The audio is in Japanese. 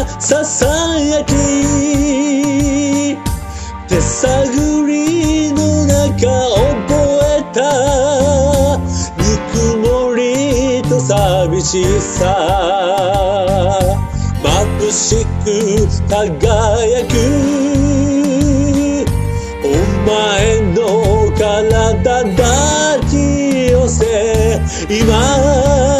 ささやき手探りの中覚えたぬくもりと寂しさ眩しく輝くお前の体抱き寄せ今